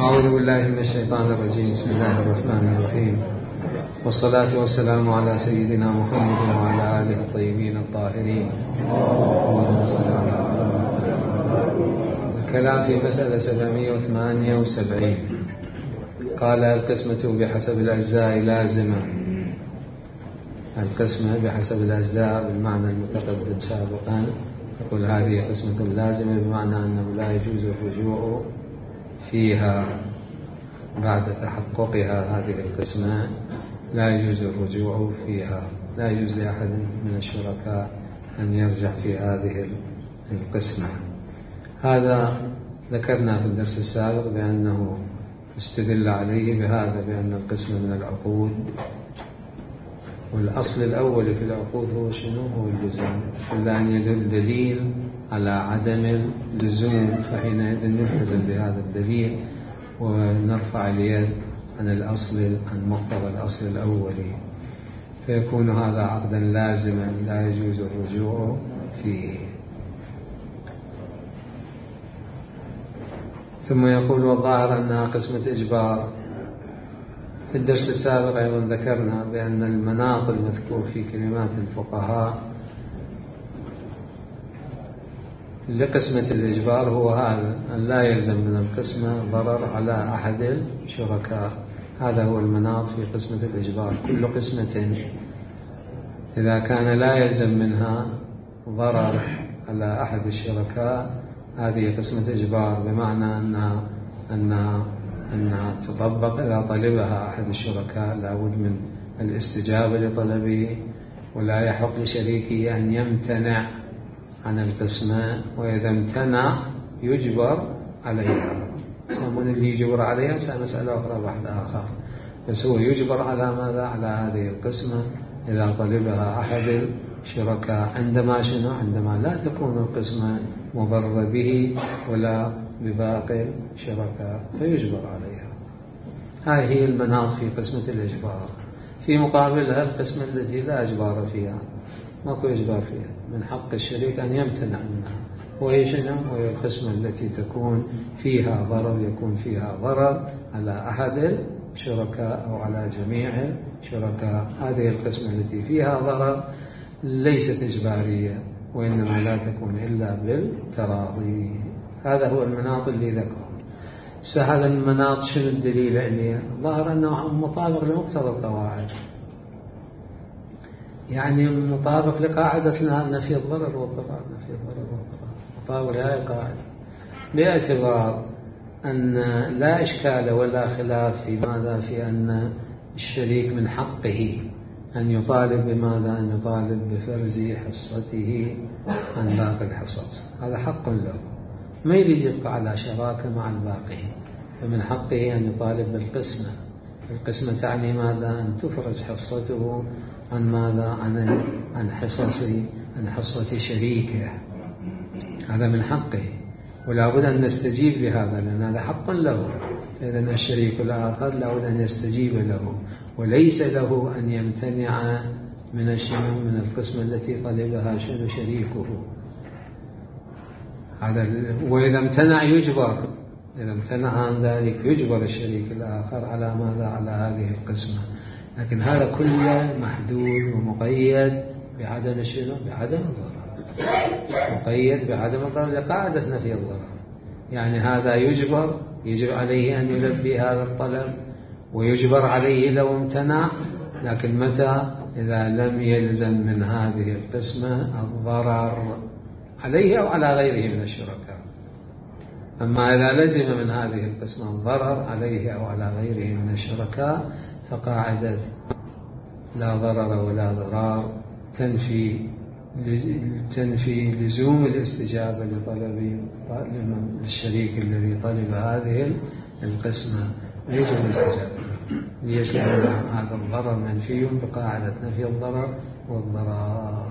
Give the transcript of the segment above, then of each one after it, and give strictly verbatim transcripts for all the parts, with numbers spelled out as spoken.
أعوذ بالله من الشيطان الرجيم. بسم الله الرحمن الرحيم، والصلاة والسلام على سيدنا محمد وعلى آله الطيبين الطاهرين. الكلام في مسألة سبعمائة وثمانية وسبعين. قال القسمة بحسب الأجزاء لازمة. القسمة بحسب الأجزاء بالمعنى المتقدم سابقا، تقول هذه قسمة لازمة بمعنى أنه لا يجوز الرجوع فيها بعد تحققها. هذه القسمة لا يجوز الرجوع فيها، لا يجوز لأحد من الشركاء أن يرجع في هذه القسمة. هذا ذكرنا في الدرس السابق بأنه استدل عليه بهذا، بأن القسمة من العقود، والأصل الأول في العقود هو شنو؟ هو اللزوم. إلا أن يدل دليل على عدم اللزوم فحينئذ نلتزم بهذا الدليل ونرفع اليد عن الأصل، عن مقتضى الأصل الأولي، فيكون هذا عقدا لازما لا يجوز الرجوع فيه. ثم يقول والظاهر أنها قسمة إجبار. في الدرس السابق أيضا ذكرنا بأن المناط المذكور في كلمات الفقهاء لقسمة الإجبار هو هذا، أن لا يلزم من القسمة ضرر على أحد الشركاء. هذا هو المناط في قسمة الإجبار. كل قسمة إذا كان لا يلزم منها ضرر على أحد الشركاء هذه قسمة إجبار، بمعنى أنها, أنها, أنها تطبق إذا طلبها أحد الشركاء، لا بد من الاستجابة لطلبه، ولا يحق لشريكه أن يمتنع عن القسمة، وإذا امتنع يجبر عليها. سامون اللي يجبر عليها سمسألة أخرى بعد آخر، بس هو يجبر على ماذا؟ على هذه القسمة إذا طلبها أحد الشركاء، عندما شنو؟ عندما لا تكون القسمة مضرة به ولا بباقي الشركاء فيجبر عليها. هذه هي المناط في قسمة الإجبار. في مقابلها القسمة التي لا إجبار فيها، ماكو إجبار فيها، من حق الشريك أن يمتنع منها، وهي شنو؟ وهي القسمة التي تكون فيها ضرر، يكون فيها ضرر على أحد الشركاء أو على جميع الشركاء. هذه القسمة التي فيها ضرر ليست إجبارية، وإنما لا تكون إلا بالتراضي. هذا هو المناط اللي ذكره. هذا المناط شنو الدليل عليه؟ ظاهر أنه مطابق لمقتضى القواعد، يعني مطابق لقاعدة نفي الضرر والضرر، نفي الضرر والضرر مطابق لهذه القاعدة، باعتبار أن لا إشكال ولا خلاف في ماذا؟ في أن الشريك من حقه أن يطالب بماذا؟ أن يطالب بفرز حصته عن باقي الحصص، هذا حق له، ما يريد يبقى على شراكة مع الباقي، فمن حقه أن يطالب بالقسمة. القسمة تعني ماذا؟ أن تفرز حصته عن ماذا؟ عن عن حصص عن حصة شريكه، هذا من حقه، ولا بد أن نستجيب لهذا لأن هذا حق له. إذا الشريك الآخر لا بد أن يستجيب له، وليس له أن يمتنع من الشنو؟ من القسمة التي طلبها شنو؟ شريكه. هذا وإذا امتنع يجبر، إذا امتنع عن ذلك يجبر الشريك الآخر على ماذا؟ على هذه القسمة. لكن هذا كله محدود ومقيد بعدم شنو؟ بعدم الضرر، مقيد بعدم الضرر لقاعدة نفي الضرر. يعني هذا يجبر، يجب عليه أن يلبي هذا الطلب، ويجبر عليه لو امتنع، لكن متى؟ إذا لم يلزم من هذه القسمة الضرر عليه أو على غيره من الشركاء. أما إذا لزم من هذه القسمة الضرر عليه أو على غيره من الشركاء فقاعدة لا ضرر ولا ضرار تنفي تنفي لزوم الاستجابة لطلب الشريك الذي طلب هذه القسمة، ويجب الاستجابة ليش؟ لأن هذا الضرر منفي بقاعدة نفي الضرر والضرار.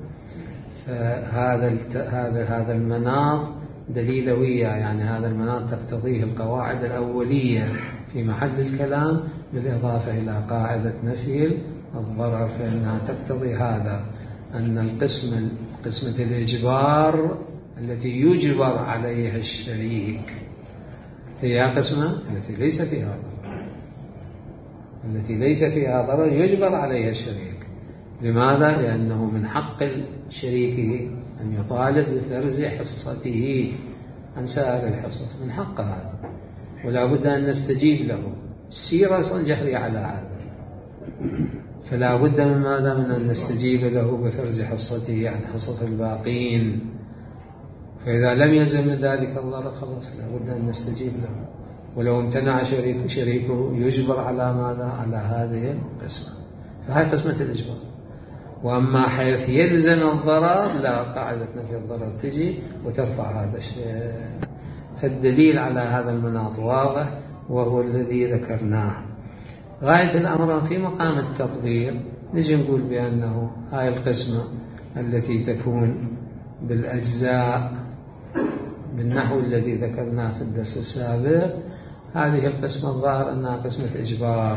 فهذا هذا هذا المناط دليلوية، يعني هذا المناط تقتضيه القواعد الأولية في محل الكلام، بالإضافة إلى قاعدة نفي الضرر، فإنها تقتضي هذا، أن القسمة قسمة الإجبار التي يجبر عليها الشريك هي قسمة التي ليس فيها ضرر، التي ليس فيها ضرر يجبر عليها الشريك. لماذا؟ لأنه من حق شريكه أن يطالب بفرز حصته عن سائر الحصص، من حق هذا، ولا بد أن نستجيب له. السيرة أصلا جهري على هذا، فلا بد من ماذا؟ من أن نستجيب له بفرز حصته عن حصص الباقين. فإذا لم يلزم من ذلك الضرر خلاص لا بد أن نستجيب له، ولو امتنع شريك شريكه يجبر على ماذا؟ على هذه القسمة. فهي قسمة الإجبار. وأما حيث يلزم الضرر لا، قاعدة نفي الضرر تجي وترفع هذا الشيء. فالدليل على هذا المناط واضح وهو الذي ذكرناه. غاية الأمر في مقام التطبيق نجي نقول بأنه هاي القسمة التي تكون بالأجزاء بالنحو الذي ذكرناه في الدرس السابق، هذه القسمة الظاهر أنها قسمة إجبار.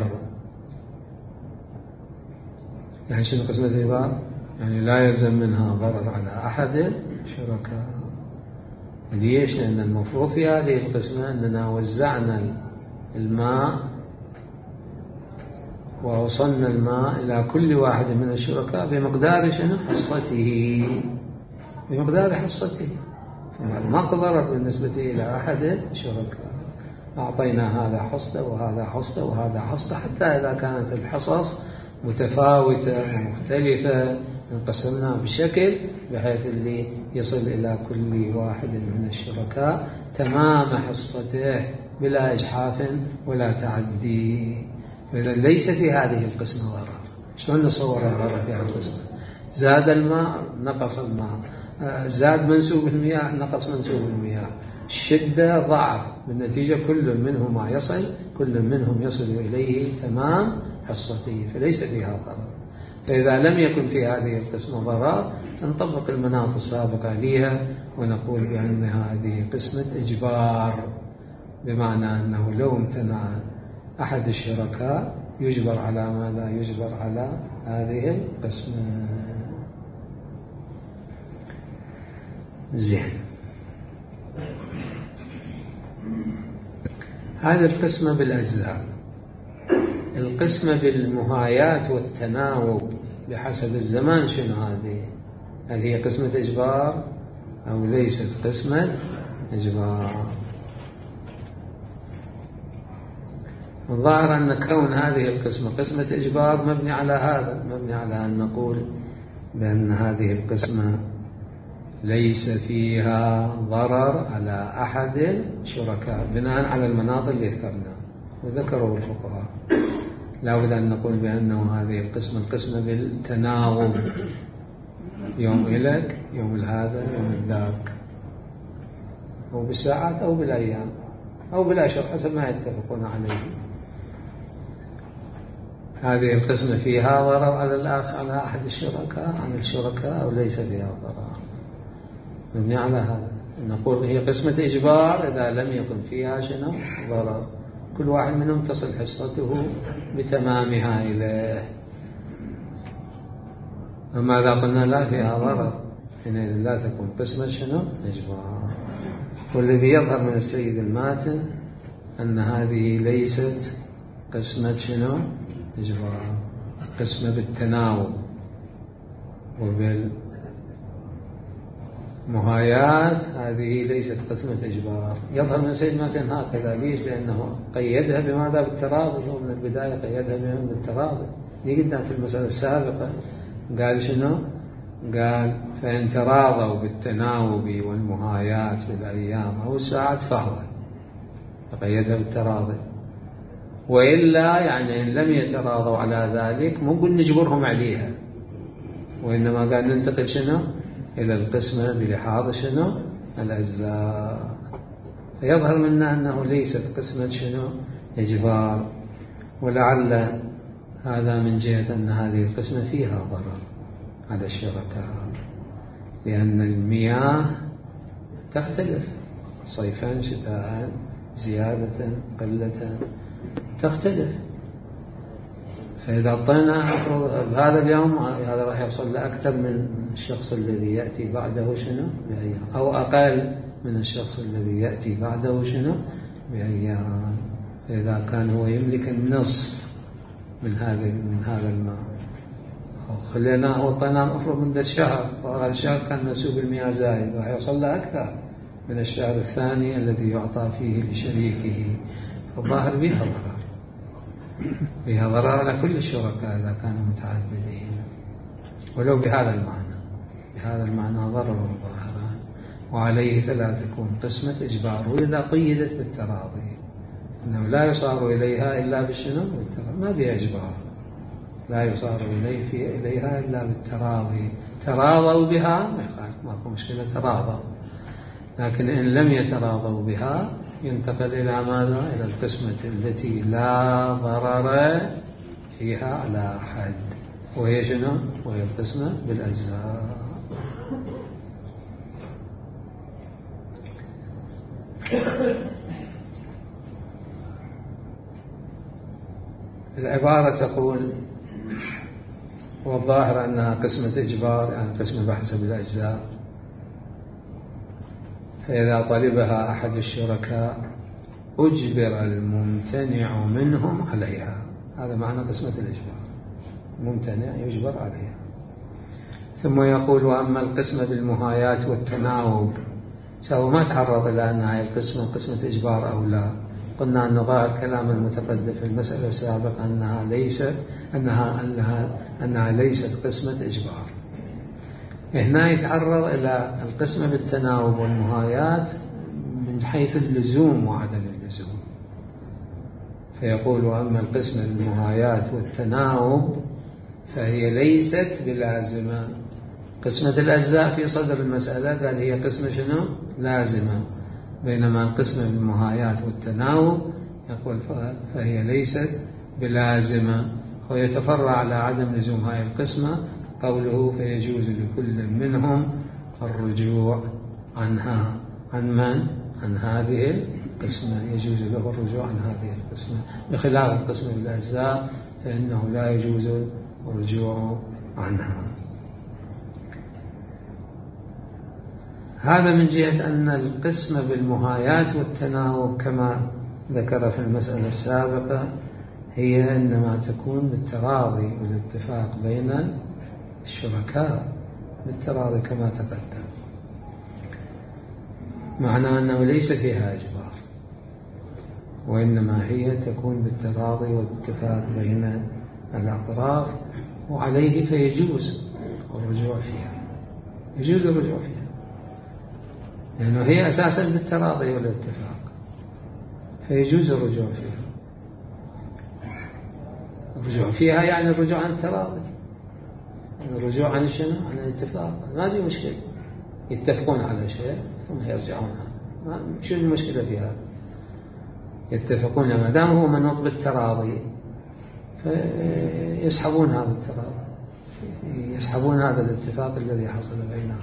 يعني شنو قسمة إجبار؟ يعني لا يلزم منها ضرر على أحد شركاء. ليش؟ لأن المفروض في هذه القسمة أننا وزعنا الماء ووصلنا الماء إلى كل واحد من الشركاء بمقدار شنو؟ حصته، بمقدار حصته. ما ضرر بالنسبة إلى أحد الشركاء. أعطينا هذا حصته وهذا حصته وهذا حصته، حتى إذا كانت الحصص متفاوتة ومختلفة انقسمنا بشكل بحيث اللي يصل إلى كل واحد من الشركاء تمام حصته بلا إجحاف ولا تعدي. فإذا ليس في هذه القسمة ضرر. شلون نصور الضرر في هذه القسمة؟ زاد الماء نقص الماء، زاد منسوب المياه نقص منسوب المياه، الشدة ضعف، بالنتيجة كل منهما يصل كل منهم يصل إليه تمام حصته، فليس فيها ضرر. فإذا لم يكن في هذه القسمة ضرر نطبق المناط السابقة لها ونقول بأن هذه قسمة إجبار، بمعنى أنه لو امتنع أحد الشركاء يجبر على ماذا؟ يجبر على هذه القسمة. زين. هذه القسمة بالأجزاء. القسمة بالمهايات والتناوب بحسب الزمان شنو هذه؟ هل هي قسمة إجبار أو ليست قسمة إجبار؟ الظاهر أن كون هذه القسمة قسمة إجبار مبني على هذا، مبني على أن نقول بأن هذه القسمة ليس فيها ضرر على أحد الشركاء بناء على المناط اللي ذكرناه وذكروا الفقهاء. لا بد أن نقول بأنه هذه القسمة القسمة بالتناوب، يوم إلك يوم هذا يوم ذاك، أو بالساعات أو بالأيام أو بالأشهر حسب ما يتفقون عليه. هذه القسمة فيها ضرر على الآخر على أحد الشركاء عن الشركاء أو ليس فيها ضرر، مبني على هذا. نقول هي قسمة إجبار إذا لم يكن فيها شنو؟ ضرر، كل واحد منهم تصل حصته بتمامها إليه. أما إذا قلنا لا فيها ضرر حينئذ لا تكون قسمة شنو؟ إجبار. والذي يظهر من السيد الماتن أن هذه ليست قسمة شنو؟ إجبار، قسمة بالتناوب وبالمهايات، هذه ليست قسمة إجبار. يظهر من السيد الماتن هكذا. ليش؟ لأنه قيدها بماذا؟ بالتراضي. هو من البداية قيدها بالتراضي. دي قدام في المسألة السابقة قال شنو؟ قال فإن تراضوا بالتناوب والمهايات بالأيام أو الساعات فهو، فقيدها بالتراضي. وإلا يعني إن لم يتراضوا على ذلك مو نقول نجبرهم عليها، وإنما قال ننتقل شنو؟ إلى القسمة بلحاظ شنو؟ الأجزاء. فيظهر منا أنه ليست قسمة شنو؟ إجبار. ولعل هذا من جهة أن هذه القسمة فيها ضرر على الشركاء، لأن المياه تختلف صيفا شتاء، زيادة قلة تختلف. فإذا أعطينا بهذا اليوم هذا راح يوصل لأكثر من الشخص الذي يأتي بعده شنو؟ بأيام، أو أقل من الشخص الذي يأتي بعده شنو؟ بأيام، إذا كان هو يملك النصف من هذا من هذا الماء، خليناه وطناه أفرض من الشهر، فهذا الشهر كان منسوب المياه زايد، راح يوصل له أكثر من الشهر الثاني الذي يعطى فيه لشريكه، فالظاهر بها ضرر، بها ضرر على كل الشركاء إذا كانوا متعددين، ولو بهذا المعنى، بهذا المعنى ضرر ظاهران، وعليه فلا تكون قسمة إجبار. وإذا قيدت بالتراضي أنه لا يصار إليها إلا بالشنو؟ بالتراضي، ما بها إجبار، لا يصار إليه في إليها إلا بالتراضي، تراضوا بها ما يخالف، ماكو مشكلة، تراضوا، لكن إن لم يتراضوا بها ينتقل إلى ماذا؟ إلى القسمة التي لا ضرر فيها على أحد، وهي شنو؟ وهي القسمة بالأجزاء. العبارة تقول والظاهر أنها قسمة إجبار، يعني قسمة بحسب الأجزاء، فإذا طلبها أحد الشركاء أجبر الممتنع منهم عليها، هذا معنى قسمة الإجبار، ممتنع يجبر عليها. ثم يقول وأما القسمة بالمهايات والتناوب، سواء ما تعرض إلى أنها القسمة قسمة إجبار أو لا، قلنا أن ظاهر كلام المتقدم في المسألة السابقة أنها ليست أنها أنها أنها ليست قسمة إجبار. هنا يتعرض إلى القسمة بالتناوب والمهايات من حيث اللزوم وعدم اللزوم، فيقول وأما القسمة بالمهايات والتناوب فهي ليست بلازمة. قسمة الأجزاء في صدر المسألة قال هي قسمة شنو؟ لازمة، بينما القسمة بالمهايات والتناوب يقول فهي ليست بلازمة، ويتفرع على عدم لزوم هذه القسمة قوله فيجوز لكل منهم الرجوع عنها. عن من؟ عن هذه القسمة، يجوز له الرجوع عن هذه القسمة، بخلاف القسمة بالأجزاء فإنه لا يجوز الرجوع عنها. هذا من جهة أن القسمة بالمهايات والتناوب كما ذكر في المسألة السابقة هي إنما تكون بالتراضي والاتفاق بين الشركاء، بالتراضي كما تقدم، معنى أنه ليس فيها إجبار، وإنما هي تكون بالتراضي والاتفاق بين الأطراف، وعليه فيجوز الرجوع فيها، يجوز الرجوع فيها لأنه هي أساسا بالتراضي والاتفاق، فيجوز الرجوع فيها. الرجوع فيها يعني الرجوع عن التراضي، الرجوع عن شنو؟ عن الاتفاق، ما في مشكلة، يتفقون على شيء ثم يرجعون عنه، شو المشكلة في هذا؟ يتفقون ما دام هو منوط بالتراضي فيسحبون هذا التراضي، يسحبون هذا الاتفاق الذي حصل بينهم.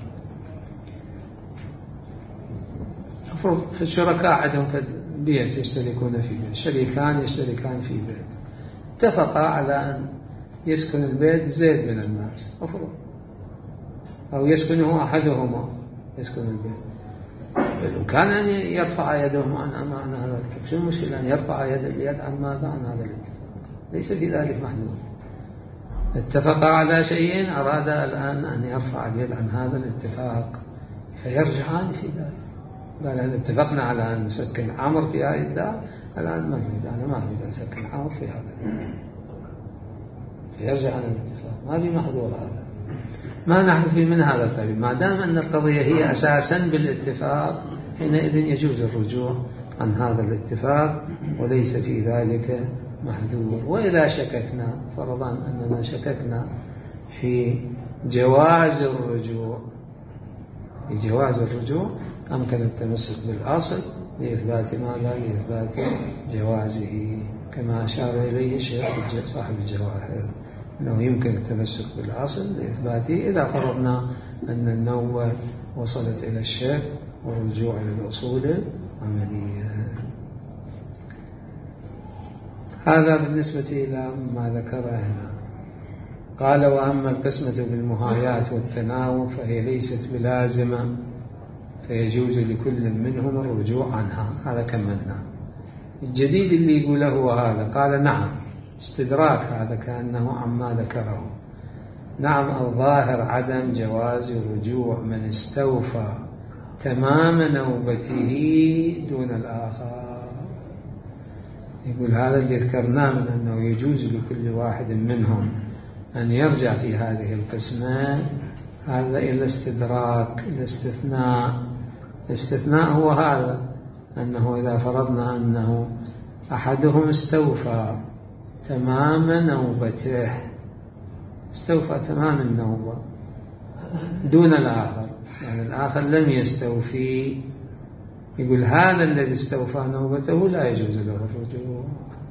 أفرض في الشركاء عندهم في بيت يشتركون في بيت، شريكان يشتركان في بيت، اتفقا على أن يسكن البيت زيد من الناس، أفرض، أو يسكنه أحدهما يسكن البيت، كان أن يرفع يدهم عن أمان هذا الاتفاق، شو المشكلة أن يرفع يد اليد عن ماذا؟ عن هذا الاتفاق، ليس في ذلك محدود. اتفقا على شيء، أراد الآن أن يرفع اليد عن هذا الاتفاق، فيرجعان في ذلك، قال أن اتفقنا على أن نسكن عمر في هذه الدار، الآن ما نريد، أنا ما أريد أن أسكن عمر في هذا الدار، فيرجع عن الاتفاق، ما في محظور هذا، ما نحن في من هذا القبيل، ما دام أن القضية هي أساسا بالاتفاق حينئذ يجوز الرجوع عن هذا الاتفاق وليس في ذلك محذور. وإذا شككنا، فرضا أننا شككنا في جواز الرجوع، في جواز الرجوع أمكن التمسك بالأصل لإثبات ماذا؟ لإثبات جوازه، كما أشار إليه الشيخ صاحب الجواهر، أنه يمكن التمسك بالأصل لإثباته إذا فرضنا أن النوبة وصلت إلى الشيخ والرجوع إلى الأصول العملية. هذا بالنسبة إلى ما ذكر هنا. قال وأما القسمة بالمهايات والتناوب فهي ليست بلازمة، فيجوز لكل منهم الرجوع عنها، هذا كملنا. الجديد اللي يقوله هو هذا. قال نعم، استدراك هذا كأنه عما ذكره. نعم، الظاهر عدم جواز رجوع من استوفى تمام نوبته دون الآخر. يقول هذا اللي ذكرناه من أنه يجوز لكل واحد منهم أن يرجع في هذه القسمة، هذا إلا استدراك. الاستثناء الاستثناء هو هذا، أنه إذا فرضنا أنه أحدهم استوفى تمام نوبته، استوفى تمام النوبة دون الآخر، يعني الآخر لم يستوفي، يقول هذا الذي استوفى نوبته لا يجوز له الرجوع،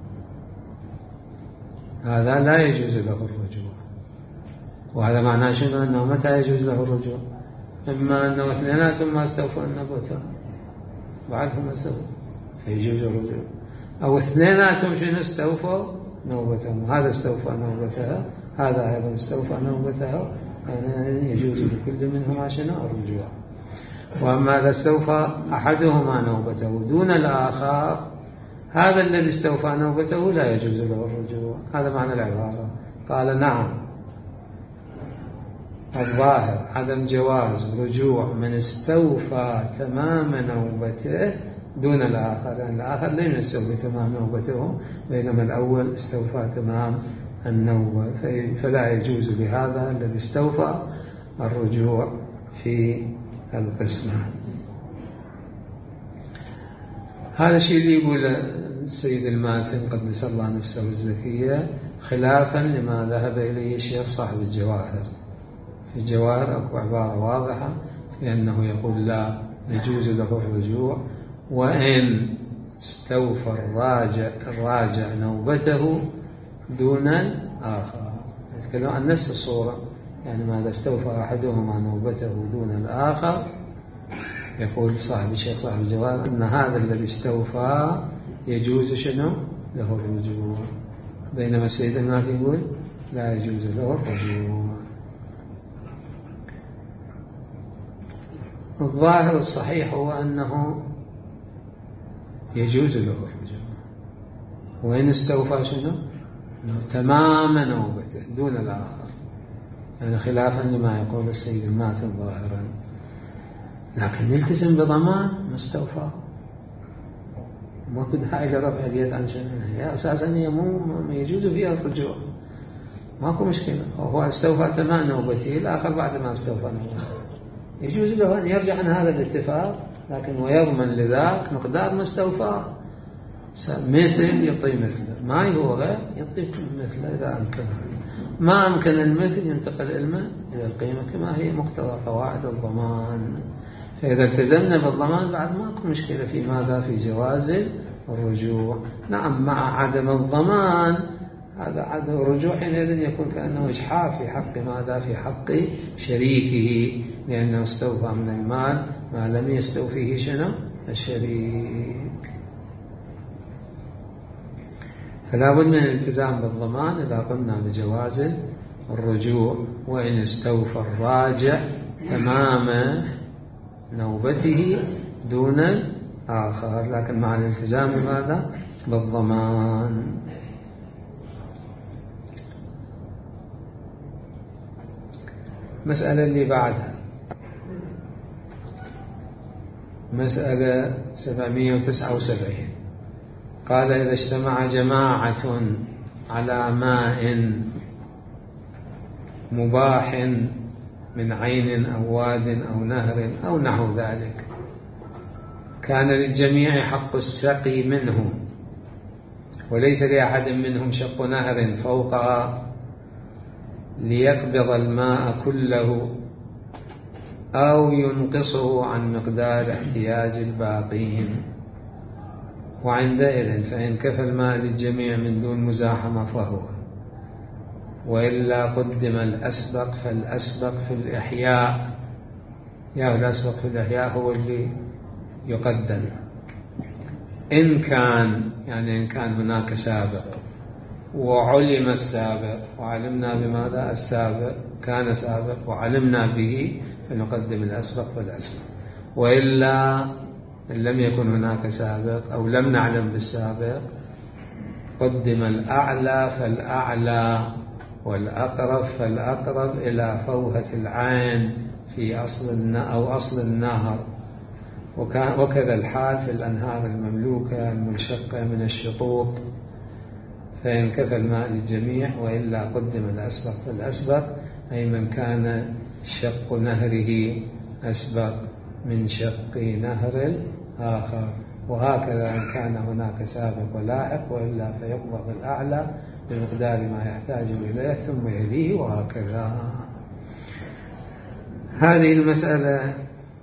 هذا لا يجوز له الرجوع. وهذا معناه شنو؟ أنه متى يجوز له الرجوع؟ إما أنه اثنيناتهم ما استوفوا نوبته بعدهم استوفوا فيجوز الرجوع، أو اثنيناتهم شنو استوفوا نوبتهم، هذا استوفى نوبتها هذا أيضا استوفى نوبتها، يجوز لكل منهما شنو الرجوع. وأما إذا استوفى أحدهما نوبته دون الآخر، هذا الذي استوفى نوبته لا يجوز له الرجوع. هذا معنى العبارة. قال نعم، الظاهر عدم جواز رجوع من استوفى تمام نوبته دون الآخر، يعني الآخر لم يستوفي تمام نوبته بينما الأول استوفى تمام النوبة، فلا يجوز لهذا الذي استوفى الرجوع في القسمة. هذا الشيء اللي يقول السيد الماتن قدس الله نفسه الزكية، خلافا لما ذهب إليه الشيخ صاحب الجواهر. في الجواهر أكو عبارة واضحة في أنه يقول لا يجوز له الرجوع وإن استوفى الراجع, الراجع نوبته دون الآخر. يتكلم عن نفس الصورة، يعني ماذا استوفى أحدهما نوبته دون الآخر، يقول صاحب الشيخ صاحب الجواهر أن هذا الذي استوفى يجوز شنو له الرجوع، بينما السيد الماتن يقول لا يجوز له الرجوع. الظاهر الصحيح هو أنه يجوز له الرجوع وإن استوفى شنو تمام نوبته دون الآخر، يعني خلافا لما يقول السيد الماتن ظاهرا، لكن يلتزم بضمان ما استوفى. ما كنت هاي لرفع اليد عن شنو، هي أساسا هي مو يجوز فيها الرجوع، ماكو مشكلة. هو استوفى تمام نوبته، الآخر بعد ما استوفى نوبته يجوز له أن يرجع عن هذا الاتفاق، لكن ويضمن لذاك مقدار ما استوفى. مثل يعطي مثله، ما هو غير يعطي مثله إذا أمكن، ما أمكن المثل ينتقل علمه إلى القيمة كما هي مقتضى قواعد الضمان. فإذا التزمنا بالضمان بعد ماكو مشكلة في ماذا في جواز الرجوع. نعم، مع عدم الضمان هذا عدم الرجوع حينئذ يكون كأنه إجحاف في حق ماذا في حق شريكه، لأنه استوفى من المال ما لم يستوفيه شنو الشريك. فلا بد من الالتزام بالضمان إذا قلنا بجواز الرجوع وإن استوفى الراجع تمام نوبته دون الآخر، لكن مع الالتزام بماذا بالضمان. مسألة اللي بعدها مسألة سبعمائة وتسعة وسبعين. قال إذا اجتمع جماعة على ماء مباح من عين أو واد أو نهر أو نحو ذلك، كان للجميع حق السقي منه وليس لأحد منهم شق نهر فوقها ليقبض الماء كله أو ينقصه عن مقدار احتياج الباقين، وعندئذ فإن كفى الماء للجميع من دون مزاحمة فهو، وإلا قدم الأسبق فالأسبق في الإحياء، يا الأسبق في الإحياء هو اللي يقدم إن كان، يعني إن كان هناك سابق وعلم السابق وعلمنا بماذا السابق كان سابق وعلمنا به فنقدم الأسبق فالأسبق، وإلا إن لم يكن هناك سابق أو لم نعلم بالسابق قدم الأعلى فالأعلى والأقرب فالأقرب إلى فوهة العين في أصل أو أصل النهر. وكذا الحال في الأنهار المملوكة المنشقة من الشطوط، فإن كفى الماء للجميع وإلا قدم الأسبق فالأسبق، أي من كان شق نهره أسبق من شق نهر آخر. وهكذا إن كان هناك سابق ولاحق، وإلا فيقبض الأعلى بمقدار ما يحتاج إليه ثم يليه، وهكذا. هذه المسألة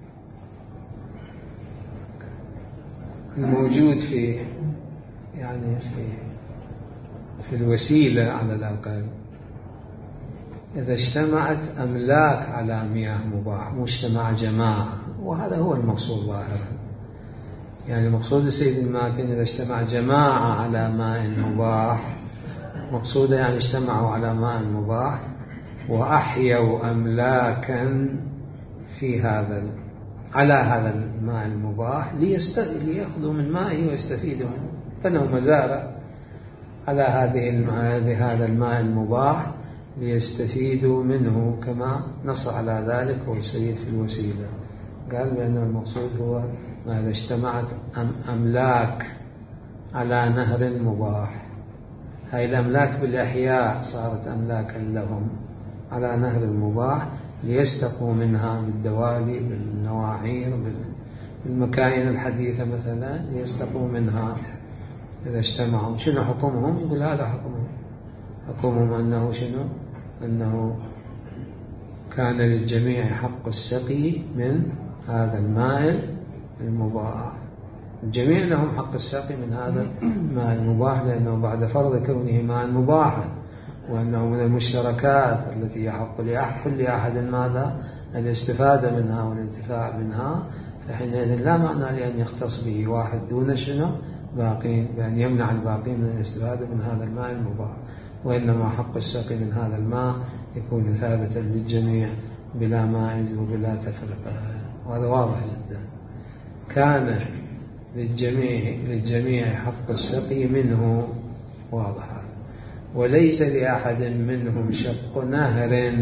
الموجود في يعني في في الوسيلة على الأقل، إذا اجتمعت أملاك على مياه مباح مجتمع جماعة، وهذا هو المقصود ظاهرا. يعني مقصود السيد الماتن إذا اجتمع جماعة على ماء مباح، مقصوده يعني اجتمعوا على ماء مباح وأحيوا أملاكا في هذا على هذا الماء المباح ليأخذوا من مائه ويستفيدوا منه، بنوا مزارع على هذه هذا الماء المباح ليستفيدوا منه، كما نص على ذلك هو السيد في الوسيلة. قال بأن المقصود هو ما إذا اجتمعت أملاك على نهر مباح، هاي الأملاك بالأحياء صارت أملاكا لهم على نهر مباح ليستقوا منها بالدوالي بالنواعير بالمكاين الحديثة مثلا، ليستقوا منها إذا اجتمعوا. شنو حكمهم؟ يقول هذا حكمهم، حكمهم أنه شنو؟ أنه كان للجميع حق السقي من هذا الماء المباح. الجميع لهم حق السقي من هذا الماء المباح، لأنه بعد فرض كونه ماء مباحا، وأنه من المشتركات التي يحق لكل أحد ماذا؟ الاستفادة منها والانتفاع منها، فحينئذ لا معنى لأن يختص به واحد دون شنو؟ باقين، بأن يمنع الباقين من الاستفادة من هذا الماء المباح، وإنما حق السقي من هذا الماء يكون ثابتا للجميع بلا ماعز وبلا تفرقة. وهذا واضح جدا. كان للجميع للجميع حق السقي منه، واضح هذا. وليس لأحد منهم شق نهر،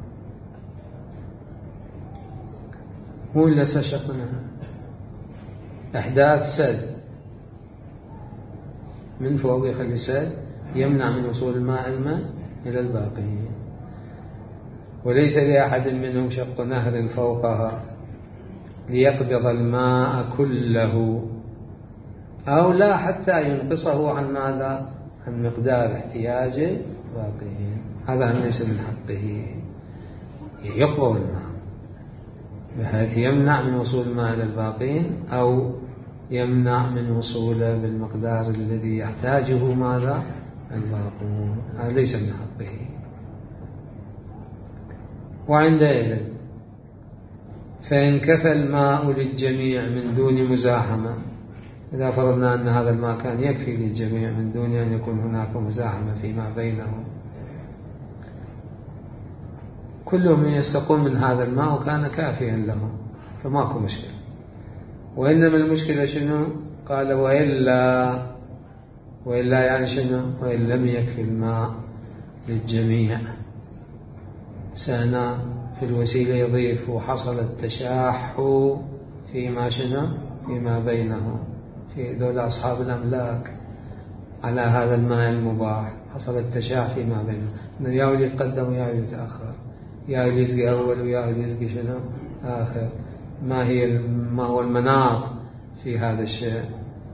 هو ليس شق نهر، إحداث سد من فوق يخلي سد يمنع من وصول الماء الماء إلى الباقين. وليس لأحد منهم شق نهر فوقها ليقبض الماء كله، أو لا حتى ينقصه عن ماذا؟ عن مقدار احتياج الباقين. هذا ليس من حقه، يقبض الماء بحيث يمنع من وصول الماء إلى الباقين، أو يمنع من وصوله بالمقدار الذي يحتاجه ماذا؟ الباقون. هذا ليس من حقه. وعندئذ فإن كفى الماء للجميع من دون مزاحمة، إذا فرضنا أن هذا الماء كان يكفي للجميع من دون أن يكون هناك مزاحمة فيما بينهم، كلهم يستقون من هذا الماء وكان كافيا لهم، فماكو مشكلة. وإنما المشكلة شنو؟ قال وإلا وإلا يعني شنو؟ وإن لم يكفي الماء للجميع. سأنا في الوسيلة يضيف وحصل التشاح فيما شنو؟ فيما بينهم، في دول أصحاب الأملاك على هذا الماء المباح، حصل التشاح فيما بينهم، يا اللي يتقدم ويا اللي يتأخر، يا اللي يسقي أول ويا اللي يسقي شنو؟ آخر. ما هي ما هو المناط في هذا الشيء؟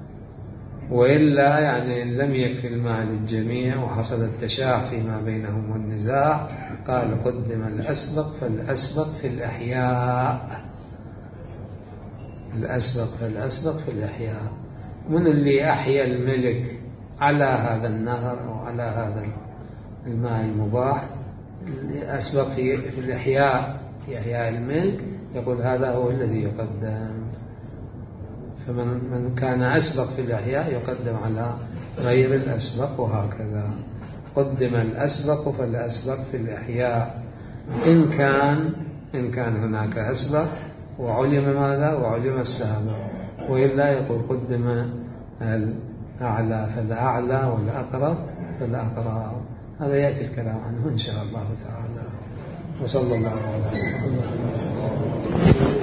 وإلا يعني إن لم يكفي الماء للجميع وحصل التشاح فيما بينهم والنزاع، قال قدم الأسبق فالأسبق في الأحياء. الأسبق فالأسبق في الأحياء. من اللي أحيا الملك على هذا النهر أو على هذا الماء المباح؟ الأسبق في في الأحياء، في أحياء الملك، يقول هذا هو الذي يقدم. فمن من كان أسبق في الأحياء يقدم على غير الأسبق، وهكذا. قدم الأسبق فالأسبق في الأحياء إن كان إن كان هناك أسبق وعلم ماذا؟ وعلم السابق. وإلا يقول قدم الأعلى فالأعلى والأقرب فالأقرب. هذا يأتي الكلام عنه إن شاء الله تعالى. وصلى الله عليه وسلم.